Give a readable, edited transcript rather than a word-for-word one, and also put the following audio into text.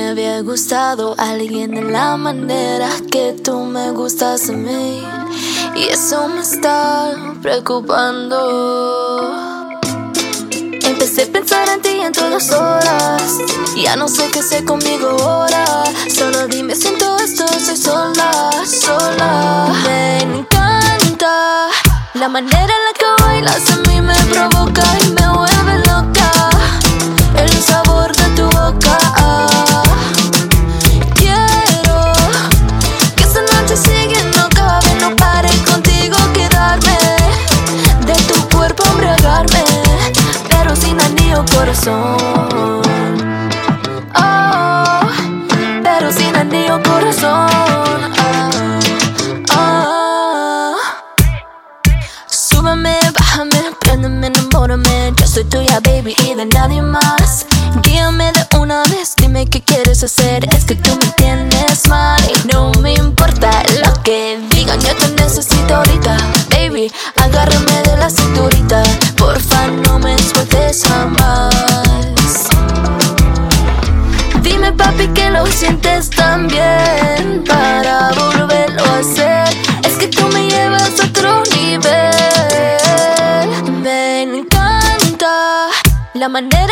me había gustado alguien de la manera que tú me gustas a mí, y eso me está preocupando. Empecé a pensar en ti en todas horas, ya no sé qué hacer conmigo ahora. Solo dime si en todo esto soy sola, sola. Me encanta la manera en la que bailas, a mí me provoca y me vuelve loca el sabor de tu boca. Quiero que esta noche siga, no acabe, no pare contigo quedarme, de tu cuerpo embriagarme, pero sin anillo corazón. Oh, pero sin anillo corazón. Súbeme, bájame, préndeme, enamórame. Yo soy tuya, baby, y de nadie más. Guíame de una vez, dime qué quieres hacer. Es que tú me tienes mal y no me importa lo que digan. Yo te necesito ahorita, baby, agárrame de la cinturita. Porfa, no me sueltes jamás. Dime, papi, que lo sientes tan bien para volverlo a hacer. Es que tú me llevas a otro nivel. Me encanta la manera